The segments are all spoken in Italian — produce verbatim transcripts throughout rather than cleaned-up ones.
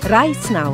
Rights Now.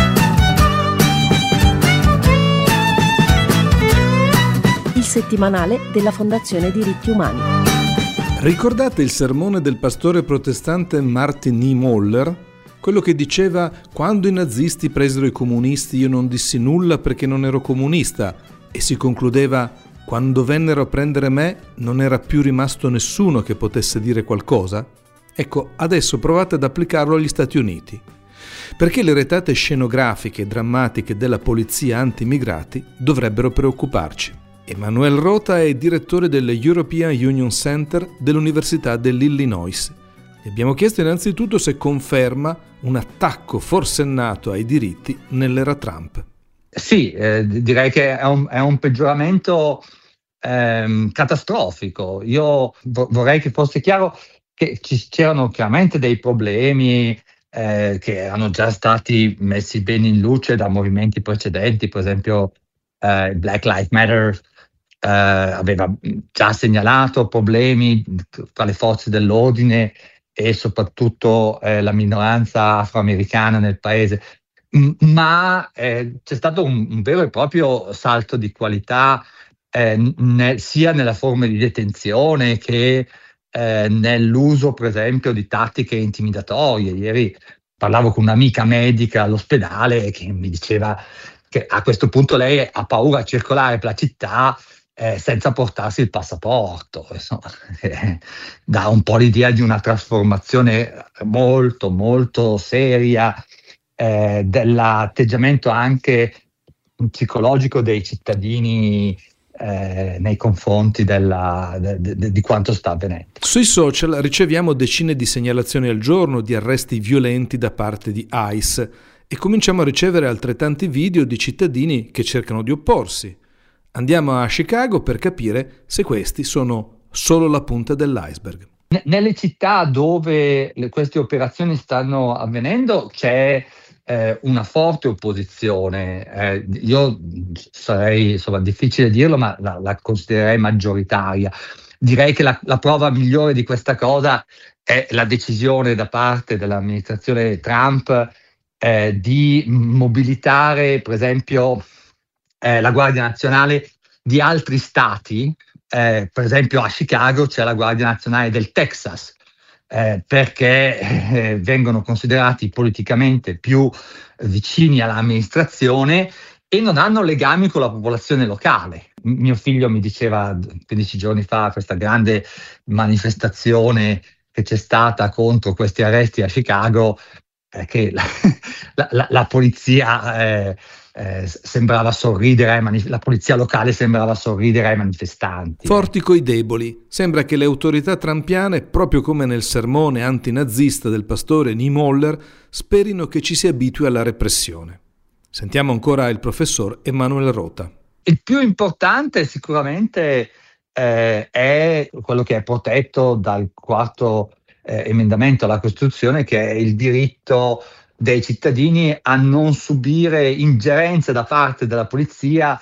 Il settimanale della Fondazione Diritti Umani. Ricordate il sermone del pastore protestante Martin Niemöller? Quello che diceva: quando i nazisti presero i comunisti io non dissi nulla perché non ero comunista, e si concludeva: quando vennero a prendere me non era più rimasto nessuno che potesse dire qualcosa? Ecco, adesso provate ad applicarlo agli Stati Uniti. Perché le retate scenografiche e drammatiche della polizia anti-immigrati dovrebbero preoccuparci. Emanuele Rota è direttore dell'European Union Center dell'Università dell'Illinois. Gli abbiamo chiesto innanzitutto se conferma un attacco forsennato ai diritti nell'era Trump. Sì, eh, direi che è un, è un peggioramento ehm, catastrofico. Io vo- vorrei che fosse chiaro che ci, c'erano chiaramente dei problemi eh, che erano già stati messi bene in luce da movimenti precedenti, per esempio eh, Black Lives Matter eh, aveva già segnalato problemi tra le forze dell'ordine e soprattutto eh, la minoranza afroamericana nel paese. Ma eh, c'è stato un, un vero e proprio salto di qualità eh, ne, sia nella forma di detenzione che eh, nell'uso, per esempio, di tattiche intimidatorie. Ieri parlavo con un'amica medica all'ospedale che mi diceva che a questo punto lei ha paura a circolare per la città eh, senza portarsi il passaporto. Insomma, eh, dà un po' l'idea di una trasformazione molto, molto seria Eh, dell'atteggiamento anche psicologico dei cittadini eh, nei confronti della, de, de, di quanto sta avvenendo. Sui social riceviamo decine di segnalazioni al giorno di arresti violenti da parte di ICE e cominciamo a ricevere altrettanti video di cittadini che cercano di opporsi. Andiamo a Chicago per capire se questi sono solo la punta dell'iceberg. Nelle città dove le, queste operazioni stanno avvenendo c'è eh, una forte opposizione. Eh, io sarei, insomma, difficile dirlo, ma la, la considererei maggioritaria. Direi che la, la prova migliore di questa cosa è la decisione da parte dell'amministrazione Trump eh, di mobilitare, per esempio, eh, la Guardia Nazionale di altri stati. Eh, per esempio a Chicago c'è la Guardia Nazionale del Texas, eh, perché eh, vengono considerati politicamente più vicini all'amministrazione e non hanno legami con la popolazione locale. M- mio figlio mi diceva quindici giorni fa questa grande manifestazione che c'è stata contro questi arresti a Chicago, eh, che la, la, la, la polizia eh, Eh, sembrava sorridere ai manif- la polizia locale sembrava sorridere ai manifestanti. Forti coi deboli. Sembra che le autorità trampiane, proprio come nel sermone antinazista del pastore Niemöller, sperino che ci si abitui alla repressione. Sentiamo ancora il professor Emanuele Rota. Il più importante sicuramente eh, è quello che è protetto dal quarto eh, emendamento alla Costituzione, che è il diritto dei cittadini a non subire ingerenze da parte della polizia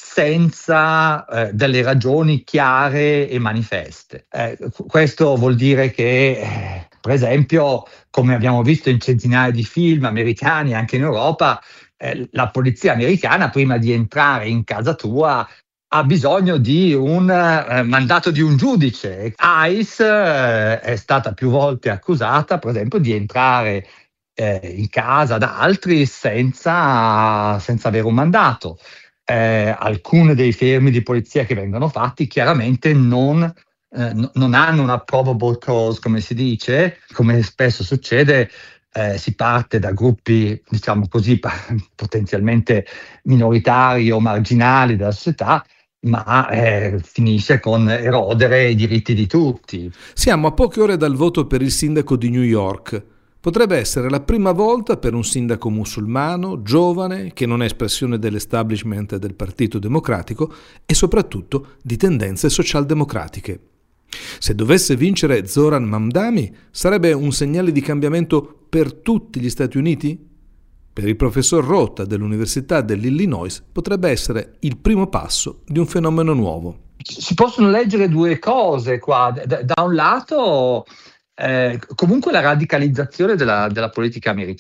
senza eh, delle ragioni chiare e manifeste. Eh, questo vuol dire che, eh, per esempio, come abbiamo visto in centinaia di film americani anche in Europa, eh, la polizia americana prima di entrare in casa tua ha bisogno di un eh, mandato di un giudice. ICE eh, è stata più volte accusata, per esempio, di entrare Eh, in casa da altri senza, senza avere un mandato. Eh, alcuni dei fermi di polizia che vengono fatti chiaramente non, eh, n- non hanno una probable cause, come si dice, come spesso succede. Eh, si parte da gruppi, diciamo così, potenzialmente minoritari o marginali della società, ma eh, finisce con erodere i diritti di tutti. Siamo a poche ore dal voto per il sindaco di New York. Potrebbe essere la prima volta per un sindaco musulmano, giovane, che non è espressione dell'establishment del Partito Democratico e soprattutto di tendenze socialdemocratiche. Se dovesse vincere Zoran Mamdani, sarebbe un segnale di cambiamento per tutti gli Stati Uniti? Per il professor Rota dell'Università dell'Illinois potrebbe essere il primo passo di un fenomeno nuovo. Si possono leggere due cose qua. Da, da un lato, eh, comunque la radicalizzazione della, della politica americana.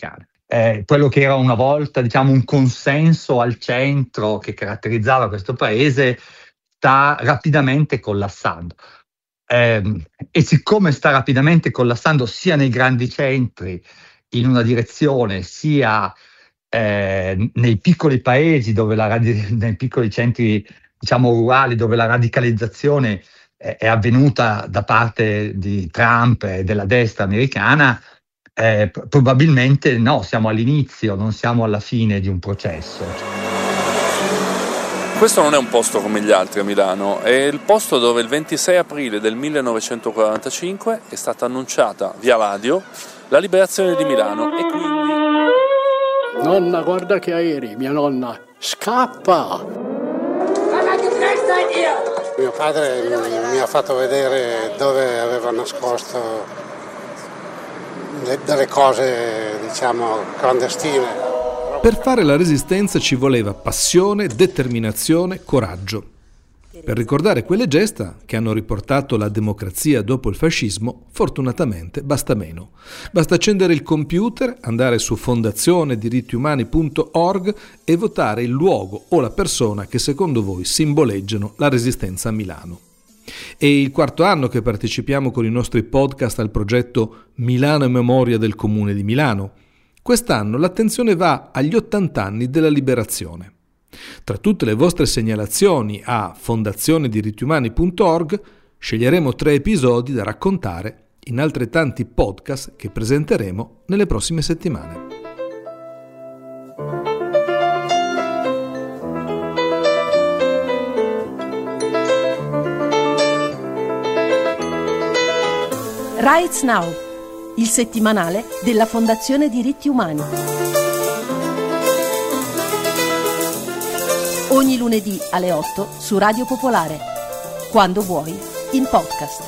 eh, quello che era una volta, diciamo, un consenso al centro che caratterizzava questo paese sta rapidamente collassando. Eh, e siccome sta rapidamente collassando sia nei grandi centri in una direzione, sia eh, nei piccoli paesi, dove la radi- nei piccoli centri, diciamo, rurali, dove la radicalizzazione eh, è avvenuta da parte di Trump e della destra americana, eh, p- probabilmente no, siamo all'inizio, non siamo alla fine di un processo. Questo non è un posto come gli altri a Milano, è il posto dove il ventisei aprile del millenovecentoquarantacinque è stata annunciata via radio la liberazione di Milano e quindi... Nonna, guarda che aerei, mia nonna, scappa! Mio padre mi ha fatto vedere dove aveva nascosto le, delle cose, diciamo, clandestine. Per fare la resistenza ci voleva passione, determinazione, coraggio. Per ricordare quelle gesta che hanno riportato la democrazia dopo il fascismo, fortunatamente basta meno. Basta accendere il computer, andare su fondazione diritti umani punto org e votare il luogo o la persona che secondo voi simboleggiano la resistenza a Milano. È il quarto anno che partecipiamo con i nostri podcast al progetto Milano in memoria del Comune di Milano. Quest'anno l'attenzione va agli ottanta anni della liberazione. Tra tutte le vostre segnalazioni a fondazione diritti umani punto org sceglieremo tre episodi da raccontare in altrettanti podcast che presenteremo nelle prossime settimane. Rights Now, il settimanale della Fondazione Diritti Umani. Ogni lunedì alle otto su Radio Popolare. Quando vuoi, in podcast.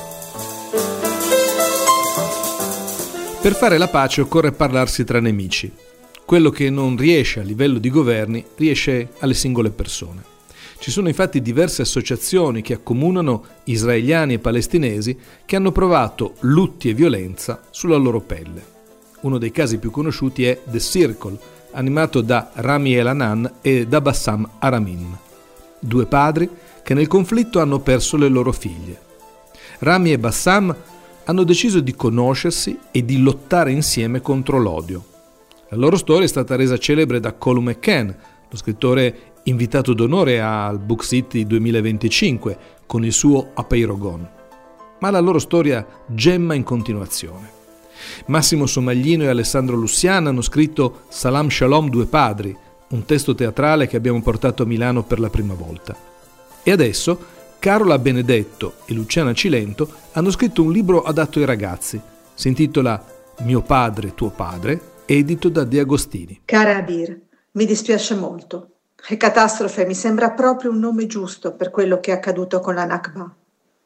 Per fare la pace occorre parlarsi tra nemici. Quello che non riesce a livello di governi riesce alle singole persone. Ci sono infatti diverse associazioni che accomunano israeliani e palestinesi che hanno provato lutti e violenza sulla loro pelle. Uno dei casi più conosciuti è The Circle, animato da Rami Elanan e da Bassam Aramin, due padri che nel conflitto hanno perso le loro figlie. Rami e Bassam hanno deciso di conoscersi e di lottare insieme contro l'odio. La loro storia è stata resa celebre da Colum McCann, lo scrittore invitato d'onore al Book City duemilaventicinque con il suo Apeirogon. Ma la loro storia gemma in continuazione. Massimo Somaglino e Alessandro Lussiana hanno scritto Salam Shalom Due Padri, un testo teatrale che abbiamo portato a Milano per la prima volta. E adesso Carola Benedetto e Luciana Cilento hanno scritto un libro adatto ai ragazzi. Si intitola Mio padre, tuo padre, edito da De Agostini. Cara Abir, mi dispiace molto. E catastrofe mi sembra proprio un nome giusto per quello che è accaduto con la Nakba.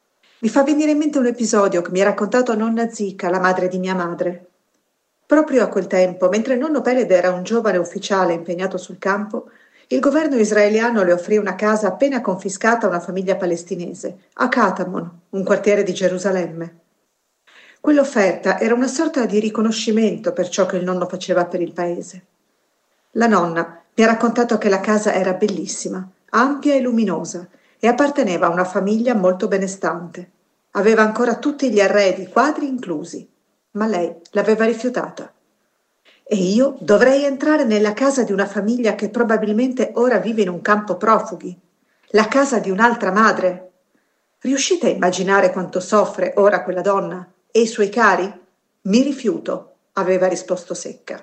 Mi fa venire in mente un episodio che mi ha raccontato nonna Zika, la madre di mia madre. Proprio a quel tempo, mentre nonno Peled era un giovane ufficiale impegnato sul campo, il governo israeliano le offrì una casa appena confiscata a una famiglia palestinese, a Katamon, un quartiere di Gerusalemme. Quell'offerta era una sorta di riconoscimento per ciò che il nonno faceva per il paese. La nonna mi ha raccontato che la casa era bellissima, ampia e luminosa e apparteneva a una famiglia molto benestante. Aveva ancora tutti gli arredi, quadri inclusi, ma lei l'aveva rifiutata. E io dovrei entrare nella casa di una famiglia che probabilmente ora vive in un campo profughi, la casa di un'altra madre. Riuscite a immaginare quanto soffre ora quella donna e i suoi cari? Mi rifiuto, aveva risposto secca.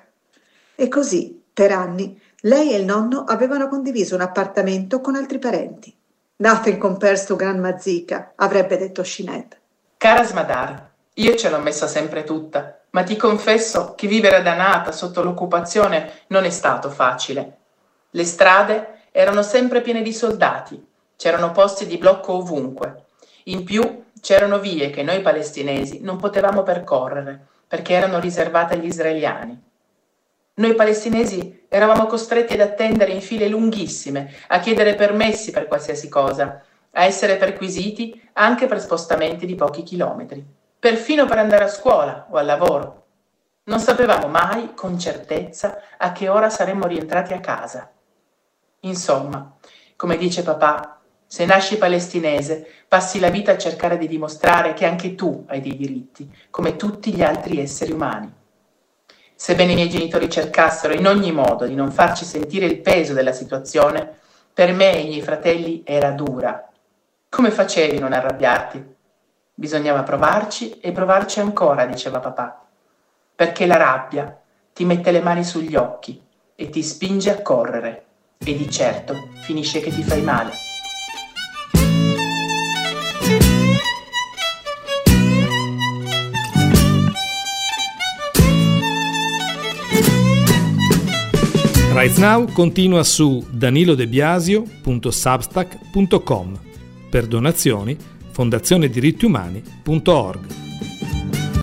E così, per anni, lei e il nonno avevano condiviso un appartamento con altri parenti. Nothing compares to Grandma Zika, avrebbe detto Shined. Cara Smadar, io ce l'ho messa sempre tutta, ma ti confesso che vivere da nata sotto l'occupazione non è stato facile. Le strade erano sempre piene di soldati, c'erano posti di blocco ovunque. In più c'erano vie che noi palestinesi non potevamo percorrere, perché erano riservate agli israeliani. Noi palestinesi eravamo costretti ad attendere in file lunghissime, a chiedere permessi per qualsiasi cosa, a essere perquisiti anche per spostamenti di pochi chilometri, perfino per andare a scuola o al lavoro. Non sapevamo mai con certezza a che ora saremmo rientrati a casa. Insomma, come dice papà, se nasci palestinese, passi la vita a cercare di dimostrare che anche tu hai dei diritti, come tutti gli altri esseri umani. Sebbene i miei genitori cercassero in ogni modo di non farci sentire il peso della situazione, per me e i miei fratelli era dura. Come facevi a non arrabbiarti? Bisognava provarci e provarci ancora, diceva papà, perché la rabbia ti mette le mani sugli occhi e ti spinge a correre, e di certo finisce che ti fai male. Right Now continua su danilodebiasio punto substack punto com. Per donazioni fondazione diritti umani punto org.